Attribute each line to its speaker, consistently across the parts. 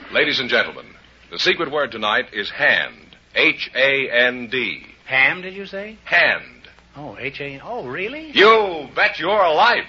Speaker 1: Ladies and gentlemen, the secret word tonight is hand. H-A-N-D.
Speaker 2: Ham, did you say?
Speaker 1: Hand.
Speaker 2: Oh, H-A-N. Oh, really?
Speaker 1: You bet your life.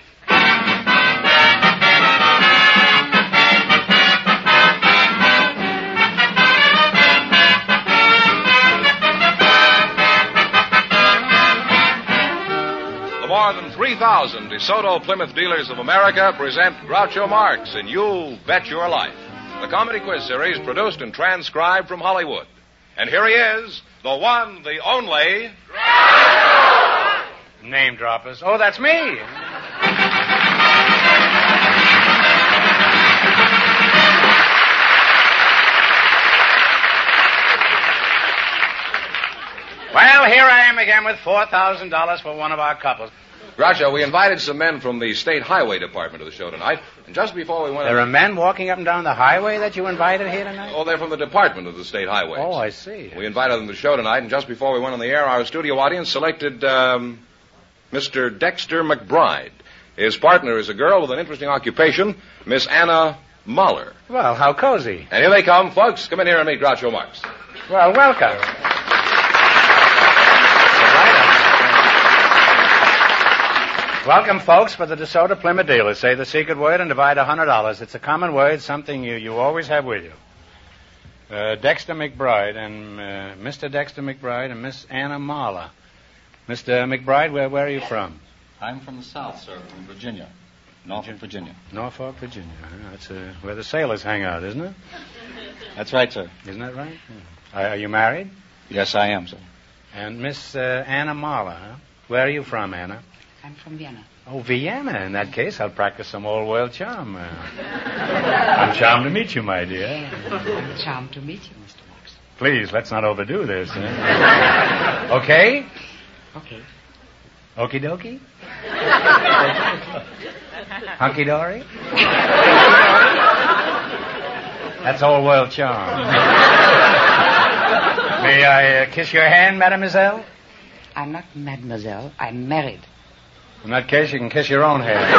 Speaker 1: The more than 3,000 DeSoto Plymouth dealers of America present Groucho Marx in You Bet Your Life, the comedy quiz series produced and transcribed from Hollywood. And here he is, the one, the only...
Speaker 2: Name droppers. Oh, that's me. Well, here I am again with $4,000 for one of our couples.
Speaker 1: Groucho, we invited some men from the State Highway Department to the show tonight, and just before we went...
Speaker 2: There are men walking up and down the highway that you invited here tonight?
Speaker 1: Oh, they're from the Department of the State Highways.
Speaker 2: Oh, I see.
Speaker 1: We invited them to the show tonight, and just before we went on the air, our studio audience selected Mr. Dexter McBride. His partner is a girl with an interesting occupation, Miss Anna Mahler.
Speaker 2: Well, how cozy.
Speaker 1: And here they come, folks. Come in here and meet Groucho Marx.
Speaker 2: Well, welcome. Welcome, folks, for the DeSoto Plymouth dealers. Say the secret word and divide $100. It's a common word, something you always have with you. Dexter McBride and Mr. Dexter McBride and Miss Anna Mahler. Mr. McBride, where are you from?
Speaker 3: I'm from the South, sir, from Virginia. Norfolk, Virginia.
Speaker 2: Norfolk, Virginia. That's where the sailors hang out, isn't it?
Speaker 3: That's right, sir.
Speaker 2: Isn't that right? Are you married?
Speaker 3: Yes, I am, sir.
Speaker 2: And Miss Anna Mahler, huh? Where are you from, Anna?
Speaker 4: I'm from Vienna.
Speaker 2: Oh, Vienna. In that case, I'll practice some old-world charm. I'm charmed to meet you, my dear.
Speaker 4: I'm charmed to meet you, Mr. Marx.
Speaker 2: Please, let's not overdo this. Okay?
Speaker 4: Okay.
Speaker 2: Okie dokie? Hunky dory? That's old-world charm. May I kiss your hand, mademoiselle?
Speaker 4: I'm not mademoiselle. I'm married.
Speaker 2: In that case, you can kiss your own hand.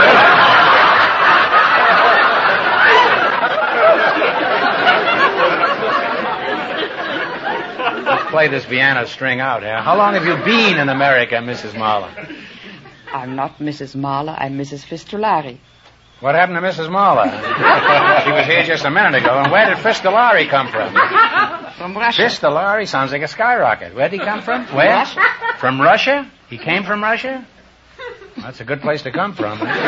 Speaker 2: Let's play this Vienna string out here. How long have you been in America, Mrs. Mahler?
Speaker 4: I'm not Mrs. Mahler. I'm Mrs. Fistulari.
Speaker 2: What happened to Mrs. Mahler? She was here just a minute ago. And where did Fistulari come from?
Speaker 4: From Russia.
Speaker 2: Fistulari sounds like a skyrocket. Where'd he come from? Where?
Speaker 4: Russia.
Speaker 2: From Russia? He came from Russia? That's a good place to come from. Okay,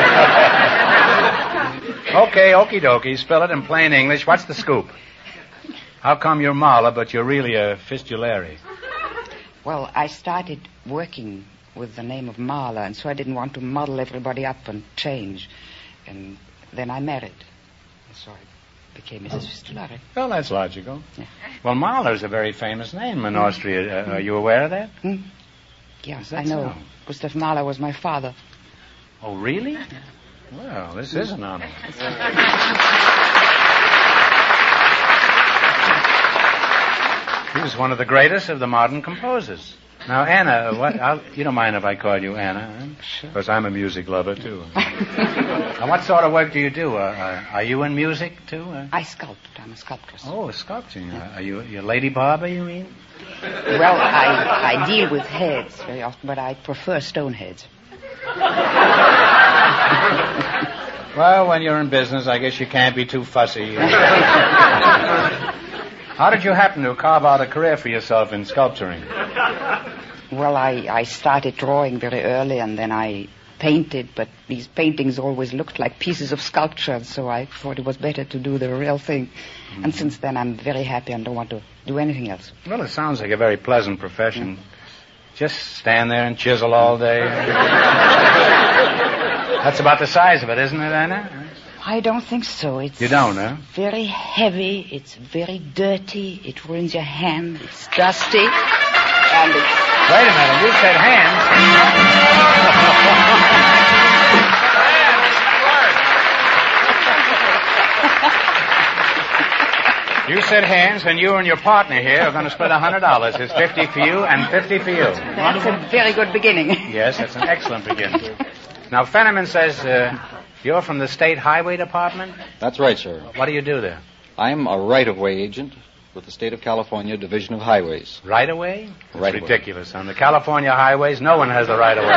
Speaker 2: okie dokie. Spill it in plain English. What's the scoop? How come you're Mahler, but you're really a Fistulari?
Speaker 4: Well, I started working with the name of Mahler, and so I didn't want to muddle everybody up and change. And then I married. And so I became Mrs. Fistulari.
Speaker 2: Well, that's logical.
Speaker 4: Yeah.
Speaker 2: Well, Mahler's a very famous name in Austria. Are you aware of that?
Speaker 4: Yes, I know.
Speaker 2: So?
Speaker 4: Gustav Mahler was my father.
Speaker 2: Oh, really? Well, this is an honor. He was one of the greatest of the modern composers. Now, Anna, you don't mind if I call you Anna, huh?
Speaker 4: Sure.
Speaker 2: Because I'm a music lover, too. Now, what sort of work do you do? Are you in music, too?
Speaker 4: I sculpt. I'm a sculptress.
Speaker 2: Oh, sculpting. Are you a lady barber, you mean?
Speaker 4: Well, I deal with heads very often, but I prefer stone heads.
Speaker 2: Well, when you're in business, I guess you can't be too fussy. How did you happen to carve out a career for yourself in sculpturing?
Speaker 4: Well, I started drawing very early, and then I painted, but these paintings always looked like pieces of sculpture, so I thought it was better to do the real thing. Mm-hmm. And since then, I'm very happy and don't want to do anything else.
Speaker 2: Well, it sounds like a very pleasant profession. Just stand there and chisel all day. That's about the size of it, isn't it, Anna?
Speaker 4: I don't think so.
Speaker 2: You don't, huh?
Speaker 4: Very heavy. It's very dirty. It ruins your hand. It's dusty. And it's...
Speaker 2: Wait a minute. You said hands. You said hands, and you and your partner here are going to split $100. It's 50 for you and 50 for you.
Speaker 4: That's a very good beginning.
Speaker 2: Yes, that's an excellent beginning. Now, Fenneman says you're from the State Highway Department?
Speaker 3: That's right, sir.
Speaker 2: What do you do there?
Speaker 3: I'm a right-of-way agent with the State of California Division of Highways.
Speaker 2: Right away? That's
Speaker 3: Right-of-way.
Speaker 2: ridiculous. On the California highways, no one has the right of way.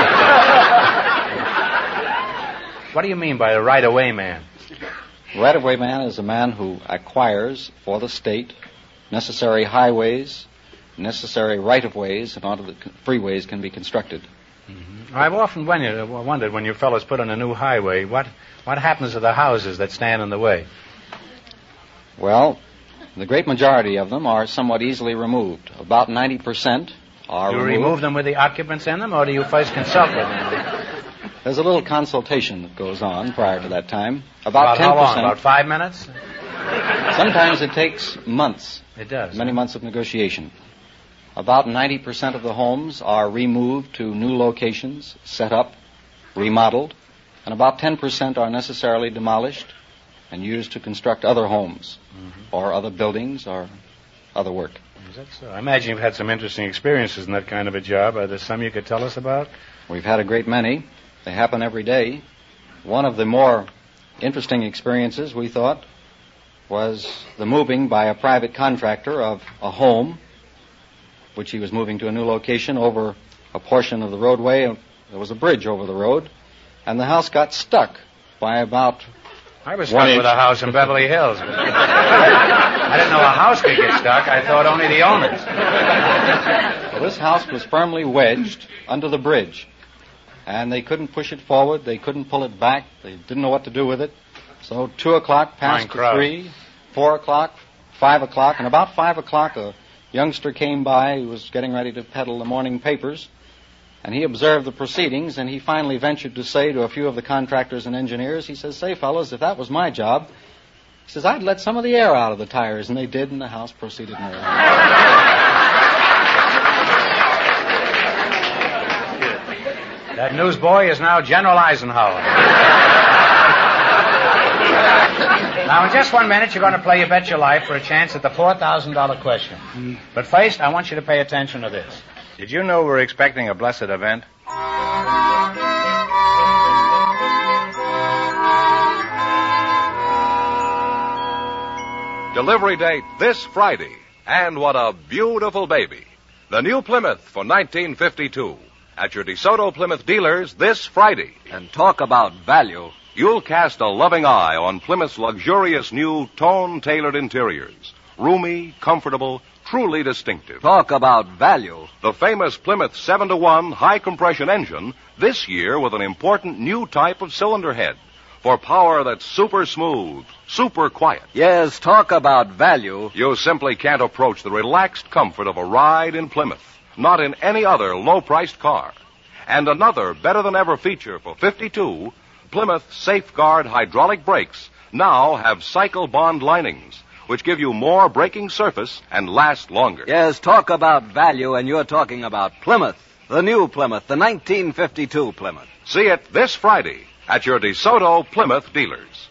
Speaker 2: What do you mean by a right-of-way man?
Speaker 3: Right-of-way man is a man who acquires for the state necessary highways, necessary right-of-ways in order that freeways can be constructed.
Speaker 2: Mm-hmm. I've often wondered when you fellows put in a new highway, what happens to the houses that stand in the way?
Speaker 3: Well, the great majority of them are somewhat easily removed. About 90% are
Speaker 2: Do you
Speaker 3: removed.
Speaker 2: remove them with the occupants in them, or do you first consult with them?
Speaker 3: There's a little consultation that goes on prior to that time. About 10%.
Speaker 2: How long? About 5 minutes?
Speaker 3: Sometimes it takes months.
Speaker 2: It does.
Speaker 3: Many months of negotiation. About 90% of the homes are removed to new locations, set up, remodeled, and about 10% are necessarily demolished and used to construct other homes or other buildings or other work.
Speaker 2: Is that so? I imagine you've had some interesting experiences in that kind of a job. Are there some you could tell us about?
Speaker 3: We've had a great many. They happen every day. One of the more interesting experiences, we thought, was the moving by a private contractor of a home, which he was moving to a new location over a portion of the roadway. There was a bridge over the road, and the house got stuck by about
Speaker 2: I was stuck with a house in Beverly Hills. I didn't know a house could get stuck. I thought only the owners.
Speaker 3: Well, this house was firmly wedged under the bridge, and they couldn't push it forward. They couldn't pull it back. They didn't know what to do with it. So 2 o'clock passed to 3, 4 o'clock, 5 o'clock, and about 5 o'clock a youngster came by who was getting ready to peddle the morning papers, and he observed the proceedings, and he finally ventured to say to a few of the contractors and engineers, he says, "Say, fellas, if that was my job," he says, "I'd let some of the air out of the tires," and they did, and the house proceeded on.
Speaker 2: That newsboy is now General Eisenhower. Now, in just 1 minute, you're going to play You Bet Your Life for a chance at the $4,000 question. But first, I want you to pay attention to this. Did you know we're expecting a blessed event?
Speaker 1: Delivery date this Friday. And what a beautiful baby. The new Plymouth for 1952. At your DeSoto Plymouth dealers this Friday.
Speaker 5: And talk about value.
Speaker 1: You'll cast a loving eye on Plymouth's luxurious new tone-tailored interiors. Roomy, comfortable, truly distinctive.
Speaker 5: Talk about value.
Speaker 1: The famous Plymouth 7-to-1 high-compression engine, this year with an important new type of cylinder head for power that's super smooth, super quiet.
Speaker 5: Yes, talk about value.
Speaker 1: You simply can't approach the relaxed comfort of a ride in Plymouth, not in any other low-priced car. And another better-than-ever feature for 52, Plymouth Safeguard hydraulic brakes now have cycle bond linings, which give you more braking surface and last longer.
Speaker 5: Yes, talk about value, and you're talking about Plymouth. The new Plymouth, the 1952 Plymouth.
Speaker 1: See it this Friday at your DeSoto Plymouth dealers.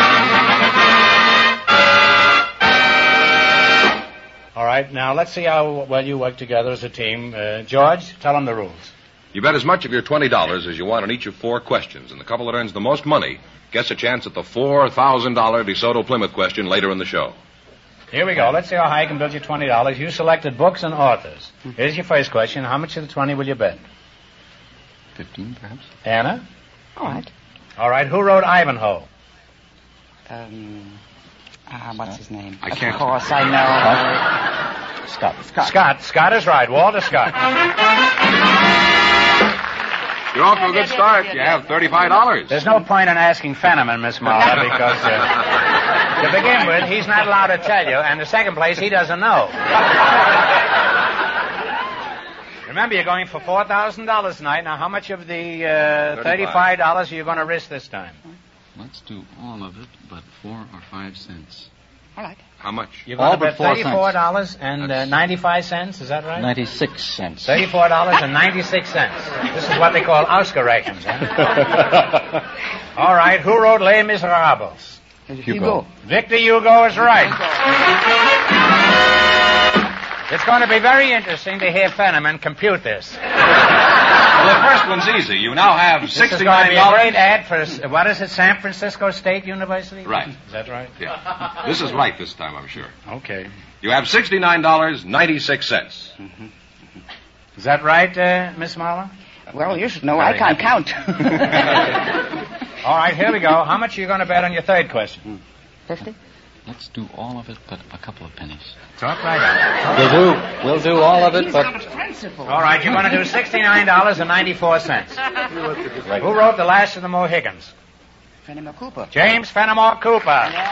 Speaker 2: All right, now let's see how well you work together as a team. George, tell them the rules.
Speaker 1: You bet as much of your $20 as you want on each of 4 questions, and the couple that earns the most money gets a chance at the $4,000 DeSoto Plymouth question later in the show.
Speaker 2: Here we go. Let's see how high I can build you $20. You selected books and authors. Here's your first question. How much of the 20 will you bet?
Speaker 3: 15, perhaps.
Speaker 2: Anna?
Speaker 4: All right.
Speaker 2: All right. Who wrote Ivanhoe?
Speaker 4: What's his name?
Speaker 3: I can't-
Speaker 4: Of course, I know.
Speaker 3: Scott.
Speaker 2: Scott is right. Walter Scott.
Speaker 1: You're off to a good start. You have $35.
Speaker 2: There's no point in asking Fenneman, Miss Marla, because to begin with, he's not allowed to tell you, and in the second place, he doesn't know. Remember, you're going for $4,000 tonight. Now, how much of the $35 are you going to risk this time?
Speaker 3: Let's do all of it, but 4 or 5 cents.
Speaker 4: All right.
Speaker 1: How much?
Speaker 2: You're going
Speaker 3: All
Speaker 2: to bet
Speaker 3: but 4 cents.
Speaker 2: $34 and 95 cents. Is that right?
Speaker 3: 96 cents.
Speaker 2: $34.96. This is what they call Ausgereichens, huh? All right. Who wrote Les Miserables?
Speaker 3: Hugo.
Speaker 2: Victor Hugo is right. It's going to be very interesting to hear Fenneman compute this.
Speaker 1: the first one's easy. You now have $69.
Speaker 2: This is going to be a great ad for, what is it, San Francisco State University?
Speaker 1: Right.
Speaker 2: Is that right?
Speaker 1: Yeah. This is right this time, I'm sure.
Speaker 2: Okay.
Speaker 1: You have $69.96.
Speaker 2: Mm-hmm. Is that right, Miss Marla?
Speaker 4: Well, you should know I can't count.
Speaker 2: All right, here we go. How much are you going to bet on your third question?
Speaker 4: 50?
Speaker 3: Let's do all of it, but a couple of pennies.
Speaker 2: Talk right out.
Speaker 3: We'll do all of it, but...
Speaker 2: All right, you're going to do $69.94. Right. Who wrote The Last of the Mohicans?
Speaker 4: Fenimore Cooper.
Speaker 2: James Fenimore Cooper.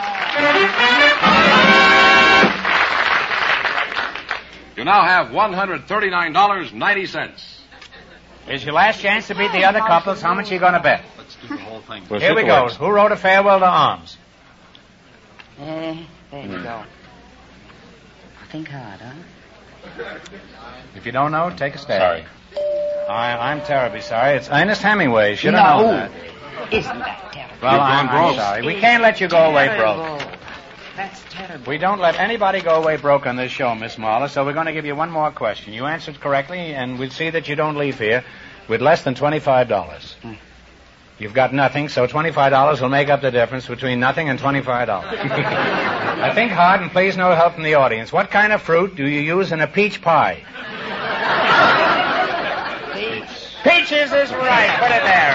Speaker 1: You now have $139.90.
Speaker 2: Here's your last chance to beat the other couples. How much are you going to bet?
Speaker 3: Let's do the whole thing.
Speaker 2: Here we go. Who wrote A Farewell to Arms?
Speaker 4: There you go. Think hard, huh?
Speaker 2: If you don't know, take a stab.
Speaker 3: Sorry.
Speaker 2: I'm terribly sorry. It's Ernest Hemingway. Should have known that.
Speaker 4: Isn't that terrible?
Speaker 2: Well, I'm sorry. We can't let you go away broke.
Speaker 4: That's terrible.
Speaker 2: We don't let anybody go away broke on this show, Miss Marla, so we're going to give you one more question. You answered correctly, and we'll see that you don't leave here with less than $25. You've got nothing, so $25 will make up the difference between nothing and $25. I think hard, and please no help from the audience. What kind of fruit do you use in a peach pie? Peaches is right. Put it there,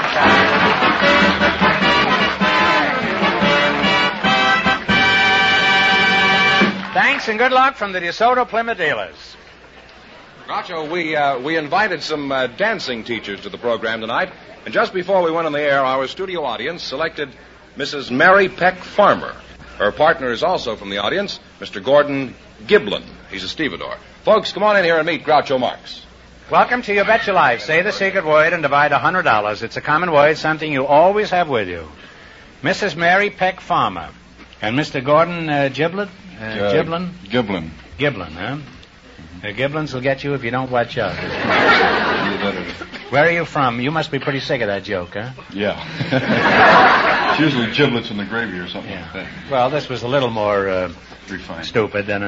Speaker 2: Thanks and good luck from the DeSoto Plymouth dealers.
Speaker 1: Groucho, we invited some dancing teachers to the program tonight, and just before we went on the air, our studio audience selected Mrs. Mary Peck Farmer. Her partner is also from the audience, Mr. Gordon Giblin. He's a stevedore. Folks, come on in here and meet Groucho Marx.
Speaker 2: Welcome to You Bet Your Life. Say the secret word and divide $100. It's a common word, something you always have with you. Mrs. Mary Peck Farmer. And Mr. Gordon Giblin?
Speaker 6: Giblin.
Speaker 2: Giblin, huh? Giblins will get you if you don't watch out. Where are you from? You must be pretty sick of that joke, huh?
Speaker 6: Yeah. It's usually giblets in the gravy or something like that.
Speaker 2: Well, this was a little more
Speaker 6: refined,
Speaker 2: stupid than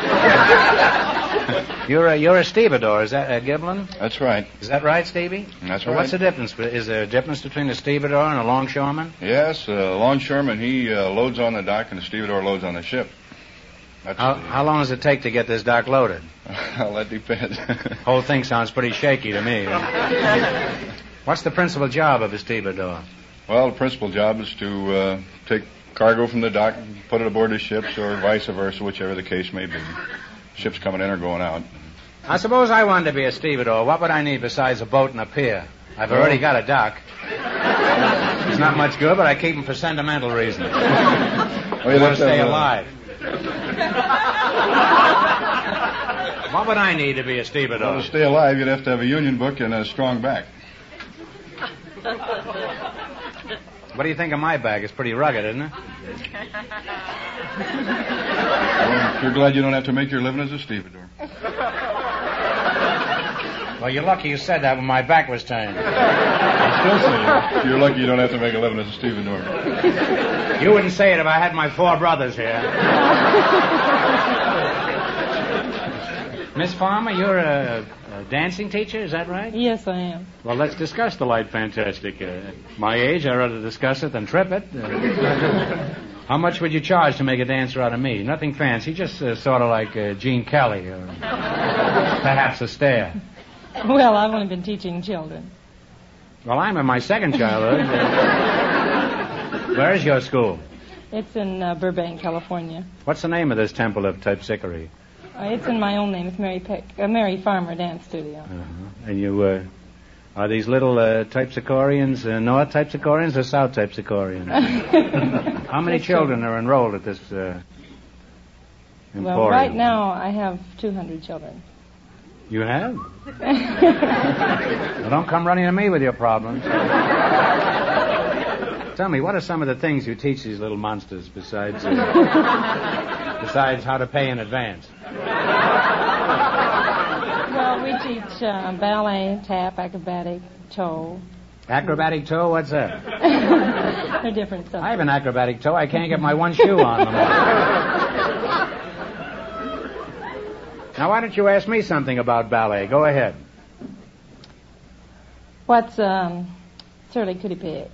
Speaker 2: You're a stevedore, is that Giblin?
Speaker 6: That's right.
Speaker 2: Is that right, Stevie?
Speaker 6: That's
Speaker 2: well,
Speaker 6: right.
Speaker 2: What's the difference? Is there a difference between a stevedore and a longshoreman?
Speaker 6: Yes, a longshoreman, he loads on the dock and the stevedore loads on the ship.
Speaker 2: How long does it take to get this dock loaded?
Speaker 6: Well, that depends.
Speaker 2: Whole thing sounds pretty shaky to me. What's the principal job of a stevedore?
Speaker 6: Well, the principal job is to take cargo from the dock and put it aboard the ships, or vice versa, whichever the case may be. Ships coming in or going out.
Speaker 2: I suppose I wanted to be a stevedore. What would I need besides a boat and a pier? I've already got a dock. It's not much good, but I keep them for sentimental reasons. I want to stay alive. What would I need to be a stevedore?
Speaker 6: Well, to stay alive, you'd have to have a union book and a strong back.
Speaker 2: What do you think of my back? It's pretty rugged, isn't it?
Speaker 6: Well, you're glad you don't have to make your living as a stevedore.
Speaker 2: Well, you're lucky you said that when my back was turned.
Speaker 6: I'm still saying you're lucky you don't have to make a living as a stevedore.
Speaker 2: You wouldn't say it if I had my 4 brothers here. Miss Farmer, you're a dancing teacher, is that right?
Speaker 7: Yes, I am.
Speaker 2: Well, let's discuss the light fantastic. My age, I'd rather discuss it than trip it. How much would you charge to make a dancer out of me? Nothing fancy, just sort of like Gene Kelly or perhaps Astaire.
Speaker 7: Well, I've only been teaching children.
Speaker 2: Well, I'm in my second childhood. Where is your school?
Speaker 7: It's in Burbank, California.
Speaker 2: What's the name of this temple of terpsichore?
Speaker 7: It's in my own name. It's Mary Farmer Dance Studio.
Speaker 2: Uh-huh. And you, are these little terpsichoreans North terpsichoreans or South terpsichoreans? How many children are enrolled at this emporium?
Speaker 7: Well, right now I have 200 children.
Speaker 2: You have? Well, don't come running to me with your problems. Tell me, what are some of the things you teach these little monsters besides how to pay in advance?
Speaker 7: Well, we teach ballet, tap, acrobatic, toe.
Speaker 2: Acrobatic toe? What's that?
Speaker 7: They're different subjects.
Speaker 2: I have an acrobatic toe. I can't get my one shoe on. Now, why don't you ask me something about ballet? Go ahead.
Speaker 7: What's Surly Cootie Pig?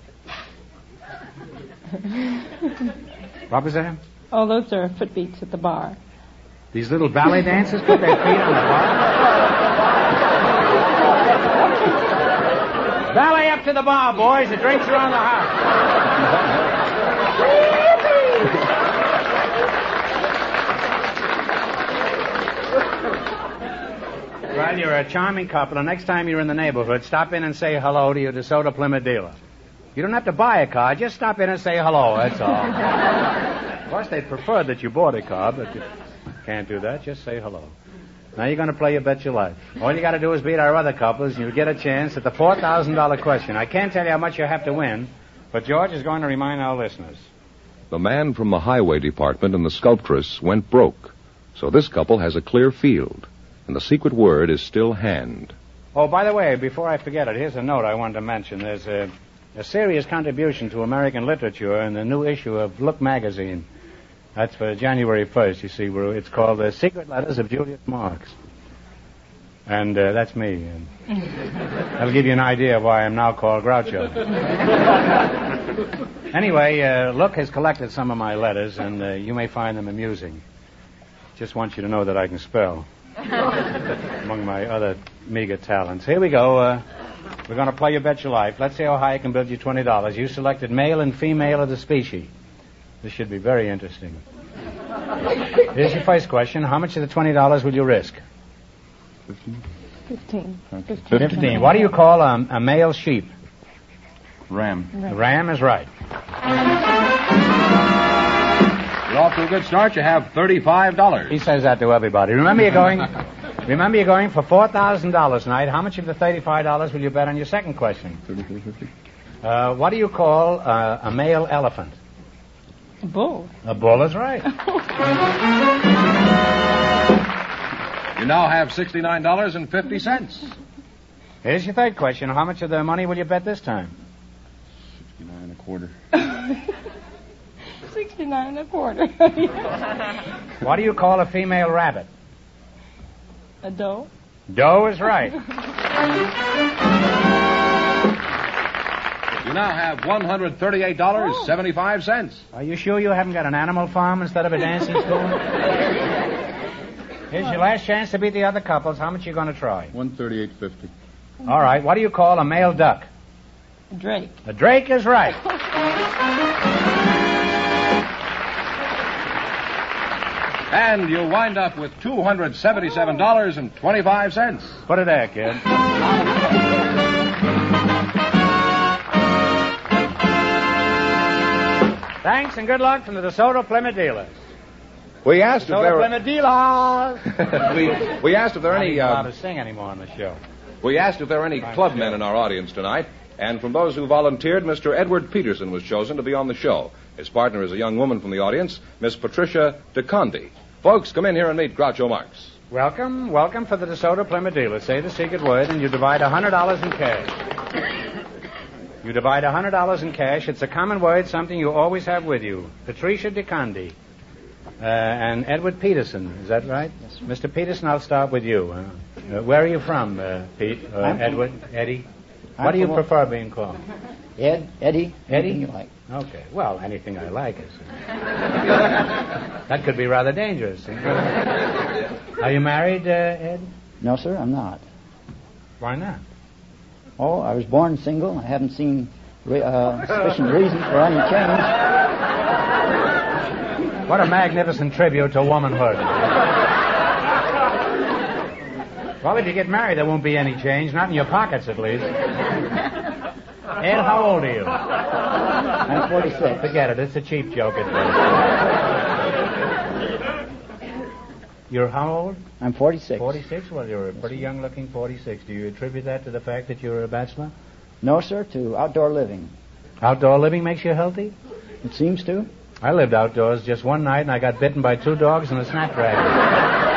Speaker 2: What was that?
Speaker 7: Oh, those are foot beats at the bar.
Speaker 2: These little ballet dancers put their feet on the bar? Ballet up to the bar, boys. The drinks are on the house. Well, you're a charming couple, and next time you're in the neighborhood, stop in and say hello to your DeSoto Plymouth dealer. You don't have to buy a car. Just stop in and say hello, that's all. Of course, they'd prefer that you bought a car, but you can't do that. Just say hello. Now you're going to play You Bet Your Life. All you got to do is beat our other couples, and you'll get a chance at the $4,000 question. I can't tell you how much you have to win, but George is going to remind our listeners.
Speaker 1: The man from the highway department and the sculptress went broke, so this couple has a clear field, and the secret word is still hand.
Speaker 2: Oh, by the way, before I forget it, here's a note I wanted to mention. There's a serious contribution to American literature in the new issue of Look magazine. That's for January 1st, you see. It's called The Secret Letters of Julius Marx. And that's me. And that'll give you an idea of why I'm now called Groucho. Anyway, Look has collected some of my letters, and you may find them amusing. Just want you to know that I can spell, among my other meager talents. Here we go. We're going to play You Bet Your Life. Let's see how high I can build you $20. You selected male and female of the species. This should be very interesting. Here's your first question. How much of the $20 will you risk?
Speaker 7: 15.
Speaker 2: 15. What do you call a male sheep?
Speaker 6: Ram.
Speaker 2: Ram is right.
Speaker 1: You're off to a good start. You have $35.
Speaker 2: He says that to everybody. Remember you're going for $4,000 tonight. How much of the $35 will you bet on your second question?
Speaker 6: 33.50.
Speaker 2: What do you call a male elephant?
Speaker 7: A bull.
Speaker 2: A bull is right.
Speaker 1: You now have $69.50.
Speaker 2: Here's your third question. How much of the money will you bet this time?
Speaker 6: 69.25.
Speaker 7: 69 1/4.
Speaker 2: What do you call a female rabbit?
Speaker 7: A doe.
Speaker 2: Doe is right.
Speaker 1: You now have $138.75.
Speaker 2: Are you sure you haven't got an animal farm instead of a dancing school? Here's your last chance to beat the other couples. How much are you going to try?
Speaker 6: 138.50.
Speaker 2: All right. What do you call a male duck?
Speaker 7: A drake.
Speaker 2: A drake is right.
Speaker 1: And you wind up with $277.25.
Speaker 2: Put it there, kid. Thanks and good luck from the DeSoto Plymouth dealers.
Speaker 1: We asked if there
Speaker 2: DeSoto
Speaker 1: were...
Speaker 2: Plymouth dealers.
Speaker 1: we asked if there are
Speaker 2: I'm
Speaker 1: any...
Speaker 2: not allowed to sing anymore on the show.
Speaker 1: We asked if there are any clubmen in our audience tonight, and from those who volunteered, Mr. Edward Peterson was chosen to be on the show. His partner is a young woman from the audience, Miss Patricia DeConde. Folks, come in here and meet Groucho Marx.
Speaker 2: Welcome for the DeSoto Plymouth dealers. Say the secret word, and you divide $100 in cash. You divide $100 in cash. It's a common word, something you always have with you. Patricia DeConde and Edward Peterson. Is that right? Yes. Mr. Peterson, I'll start with you. Where are you from, Pete? Edward? Eddie? What do you prefer being called?
Speaker 8: Ed, Eddie,
Speaker 2: Eddie?
Speaker 8: anything you like.
Speaker 2: Okay. Well, anything I like is... That could be rather dangerous. Are you married, Ed?
Speaker 8: No, sir, I'm not.
Speaker 2: Why not?
Speaker 8: Oh, I was born single. I haven't seen sufficient reason for any change.
Speaker 2: What a magnificent tribute to womanhood. Well, if you get married, there won't be any change. Not in your pockets, at least. Ed, how old are you?
Speaker 8: I'm 46.
Speaker 2: Forget it. It's a cheap joke. You're how old?
Speaker 8: I'm 46.
Speaker 2: 46? Well, you're a pretty young-looking 46. Do you attribute that to the fact that you're a bachelor?
Speaker 8: No, sir, to outdoor living.
Speaker 2: Outdoor living makes you healthy?
Speaker 8: It seems to.
Speaker 2: I lived outdoors just one night, and I got bitten by 2 dogs and a snapdragon.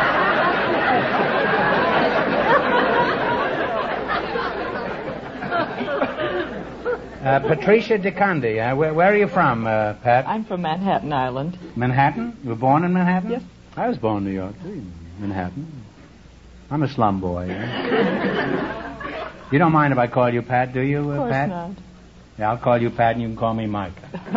Speaker 2: Patricia DeConde, where are you from, Pat?
Speaker 9: I'm from Manhattan Island.
Speaker 2: Manhattan? You were born in Manhattan?
Speaker 9: Yes.
Speaker 2: I was born in New York, too. Manhattan. I'm a slum boy. You don't mind if I call you Pat, do you,
Speaker 7: Of course
Speaker 2: Pat?
Speaker 7: not.
Speaker 2: Yeah, I'll call you Pat and you can call me Mike.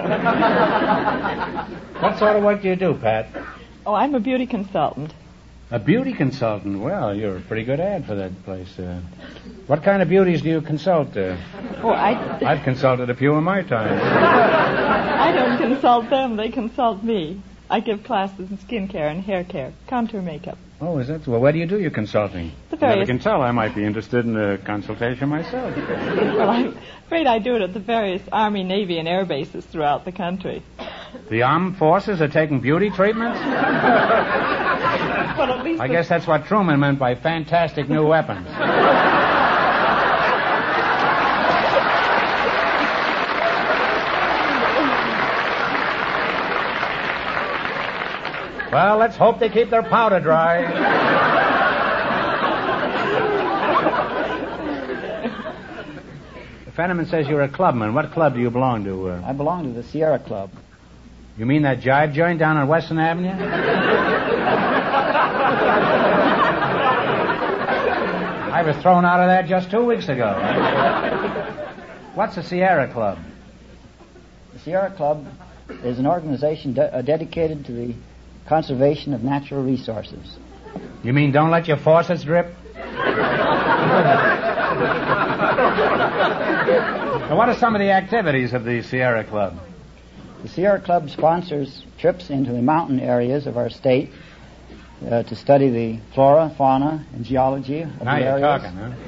Speaker 2: What sort of work do you do, Pat?
Speaker 9: Oh, I'm a beauty consultant.
Speaker 2: A beauty consultant? Well, you're a pretty good ad for that place. What kind of beauties do you consult? I've consulted a few in my time.
Speaker 9: I don't consult them. They consult me. I give classes in skincare and hair care, contour makeup.
Speaker 2: Oh, is that? Well, where do you do your consulting?
Speaker 9: The various...
Speaker 2: I can tell I might be interested in a consultation myself.
Speaker 9: Well, I'm afraid I do it at the various Army, Navy, and air bases throughout the country.
Speaker 2: The armed forces are taking beauty treatments?
Speaker 9: Well, at least
Speaker 2: I guess that's what Truman meant by fantastic new weapons. Well, let's hope they keep their powder dry. Fenneman says you're a clubman. What club do you belong to?
Speaker 8: I belong to the Sierra Club.
Speaker 2: You mean that jive joint down on Western Avenue? I was thrown out of that just 2 weeks ago. What's the Sierra Club?
Speaker 8: The Sierra Club is an organization dedicated to the conservation of natural resources.
Speaker 2: You mean don't let your faucets drip? Now, what are some of the activities of the Sierra Club?
Speaker 8: The Sierra Club sponsors trips into the mountain areas of our state to study the flora, fauna, and geology of
Speaker 2: now
Speaker 8: the
Speaker 2: you're
Speaker 8: areas.
Speaker 2: talking, huh?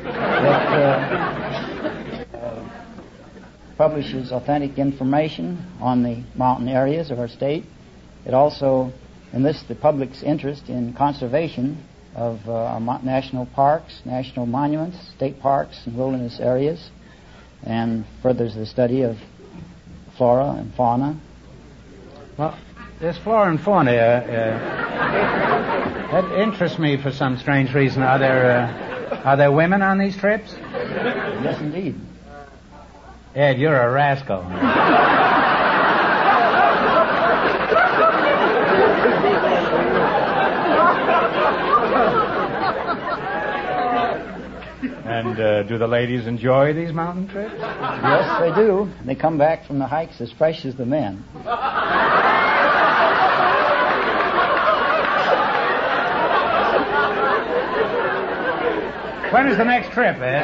Speaker 8: It publishes authentic information on the mountain areas of our state. It also enlists the public's interest in conservation of our national parks, national monuments, state parks, and wilderness areas, and furthers the study of flora and fauna.
Speaker 2: Well, this flora and fauna, that interests me for some strange reason. Are there women on these trips?
Speaker 8: Yes, indeed.
Speaker 2: Ed, you're a rascal. And do the ladies enjoy these mountain trips?
Speaker 8: Yes, they do. They come back from the hikes as fresh as the men.
Speaker 2: When is the next trip, Ed?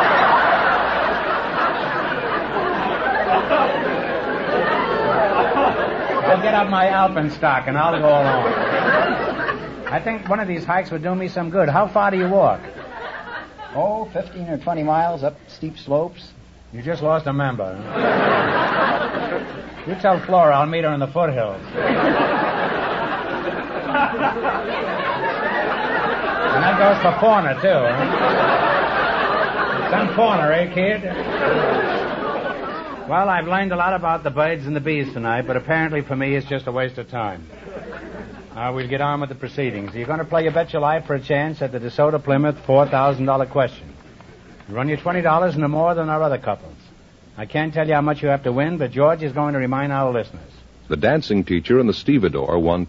Speaker 2: I'll get up my alpenstock and I'll go along. I think one of these hikes would do me some good. How far do you walk?
Speaker 8: Oh, 15 or 20 miles up steep slopes.
Speaker 2: You just lost a member. You tell Flora I'll meet her in the foothills. And that goes for fauna, too. Huh? Some fauna, eh, kid? Well, I've learned a lot about the birds and the bees tonight, but apparently for me it's just a waste of time. We'll get on with the proceedings. You're going to play You Bet Your Life for a chance at the DeSoto Plymouth $4,000 question. You run you $20 no more than our other couples. I can't tell you how much you have to win, but George is going to remind our listeners.
Speaker 1: The dancing teacher and the stevedore won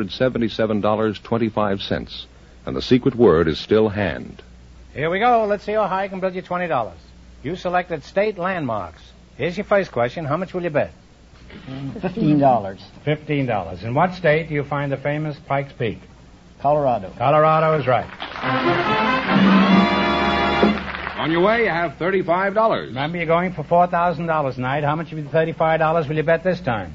Speaker 1: $277.25, and the secret word is still hand.
Speaker 2: Here we go. Let's see how high I can build you $20. You selected state landmarks. Here's your first question. How much will you bet?
Speaker 8: $15.
Speaker 2: $15. In what state do you find the famous Pikes Peak?
Speaker 8: Colorado.
Speaker 2: Colorado is right.
Speaker 1: On your way, you have $35.
Speaker 2: Remember, you're going for $4,000 tonight. How much of the $35 will you bet this time?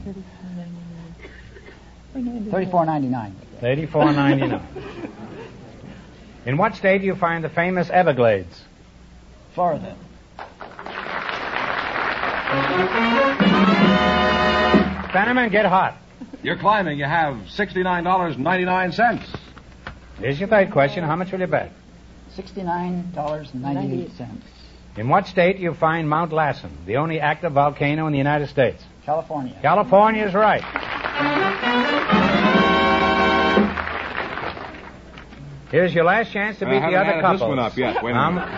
Speaker 8: $34.99.
Speaker 2: $34.99. In what state do you find the famous Everglades?
Speaker 8: Florida.
Speaker 2: Fenneman, get hot.
Speaker 1: You're climbing. You have $69.99.
Speaker 2: Here's your third question. How much will you bet?
Speaker 8: $69.98.
Speaker 2: In what state do you find Mount Lassen, the only active volcano in the United States?
Speaker 8: California.
Speaker 2: California is right. Here's your last chance to beat the other couples.
Speaker 1: This one up yet. Wait a minute.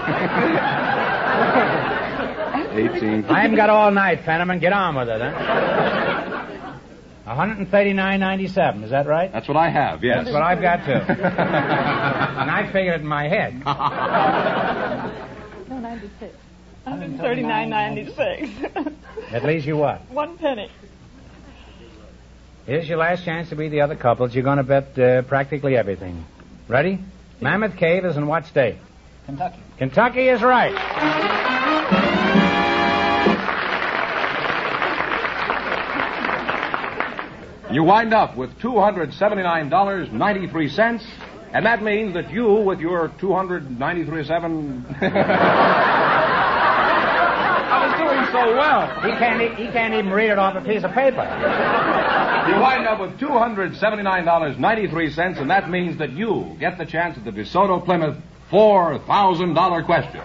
Speaker 1: 18.
Speaker 2: I haven't got all night, Fenneman. Get on with it, huh? $139.97. Is that right?
Speaker 1: That's what I have, yes.
Speaker 2: That's what I've got, too. And I figured it in my head.
Speaker 9: $139.96. $139.96.
Speaker 2: That leaves you what?
Speaker 9: 1 penny.
Speaker 2: Here's your last chance to beat the other couples. You're going to bet practically everything. Ready? Mammoth Cave is in what state?
Speaker 8: Kentucky.
Speaker 2: Kentucky is right.
Speaker 1: You wind up with $279.93, and that means that you, with your 293.7... I was doing so well.
Speaker 2: He can't even read it off a piece of paper.
Speaker 1: You wind up with $279.93, and that means that you get the chance at the DeSoto Plymouth $4,000 question.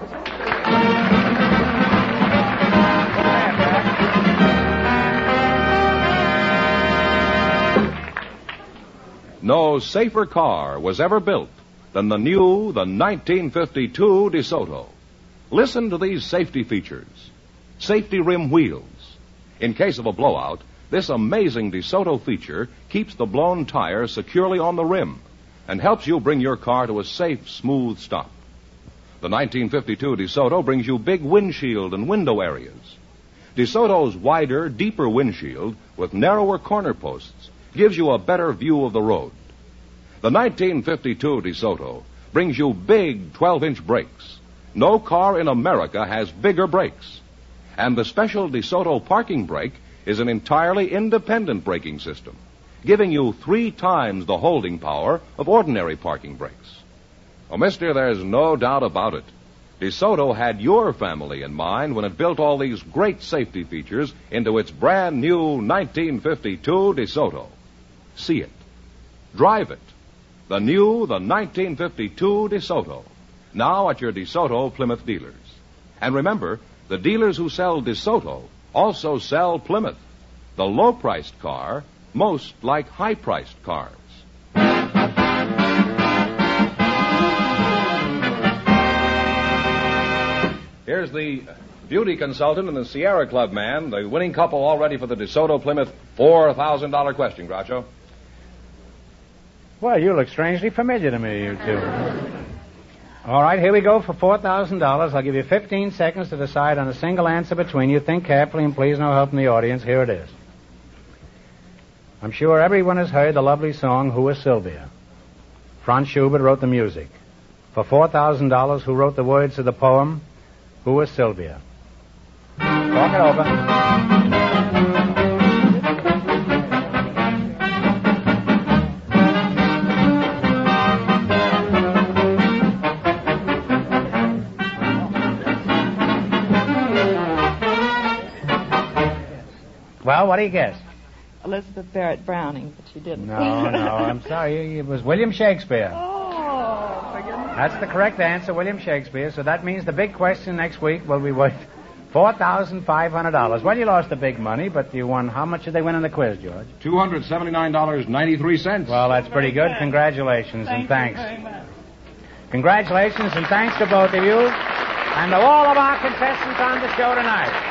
Speaker 1: No safer car was ever built than the 1952 DeSoto. Listen to these safety features. Safety rim wheels. In case of a blowout, this amazing DeSoto feature keeps the blown tire securely on the rim and helps you bring your car to a safe, smooth stop. The 1952 DeSoto brings you big windshield and window areas. DeSoto's wider, deeper windshield with narrower corner posts gives you a better view of the road. The 1952 DeSoto brings you big 12-inch brakes. No car in America has bigger brakes. And the special DeSoto parking brake is an entirely independent braking system, giving you 3 times the holding power of ordinary parking brakes. Oh, mister, there's no doubt about it. DeSoto had your family in mind when it built all these great safety features into its brand new 1952 DeSoto. See it. Drive it. The 1952 DeSoto. Now at your DeSoto Plymouth dealers. And remember, the dealers who sell DeSoto also sell Plymouth, the low-priced car, most like high-priced cars. Here's the beauty consultant and the Sierra Club man, the winning couple all ready for the DeSoto Plymouth $4,000 question, Groucho.
Speaker 2: Well, you look strangely familiar to me, you two. All right, here we go for $4,000. I'll give you 15 seconds to decide on a single answer between you. Think carefully and please no help from the audience. Here it is. I'm sure everyone has heard the lovely song, Who is Sylvia? Franz Schubert wrote the music. For $4,000, who wrote the words to the poem, Who is Sylvia? Talk it over. Well, what do you guess?
Speaker 9: Elizabeth Barrett Browning, but you didn't.
Speaker 2: No, I'm sorry. It was William Shakespeare.
Speaker 9: Oh, for goodness.
Speaker 2: That's the correct answer, William Shakespeare. So that means the big question next week will be worth $4,500. Well, you lost the big money, but you won. How much did they win in the quiz, George?
Speaker 1: $279.93.
Speaker 2: Well, that's pretty good. Congratulations and thanks.
Speaker 9: Thank you very much.
Speaker 2: Congratulations and thanks to both of you and to all of our contestants on the show tonight.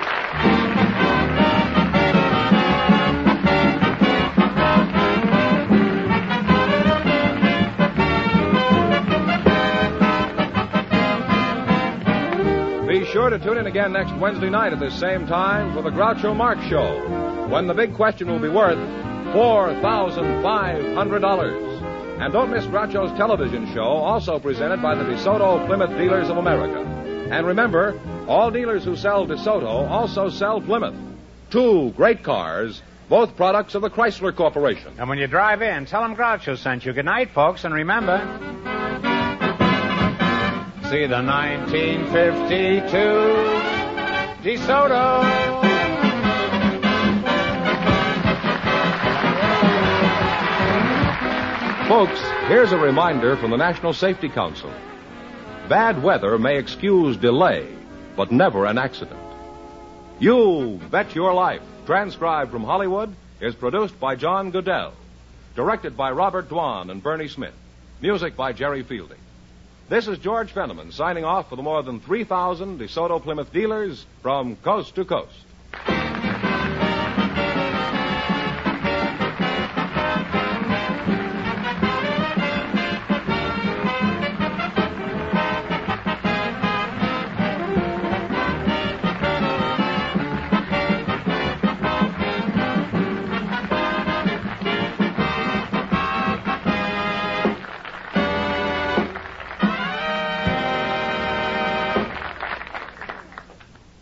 Speaker 1: Be sure to tune in again next Wednesday night at this same time for the Groucho Marx Show, when the big question will be worth $4,500. And don't miss Groucho's television show, also presented by the DeSoto Plymouth Dealers of America. And remember, all dealers who sell DeSoto also sell Plymouth. 2 great cars, both products of the Chrysler Corporation.
Speaker 2: And when you drive in, tell them Groucho sent you. Good night, folks, and remember... See the 1952 DeSoto.
Speaker 1: Folks, here's a reminder from the National Safety Council. Bad weather may excuse delay, but never an accident. You Bet Your Life, transcribed from Hollywood, is produced by John Goodell. Directed by Robert Dwan and Bernie Smith. Music by Jerry Fielding. This is George Fenneman signing off for the more than 3,000 DeSoto Plymouth dealers from coast to coast.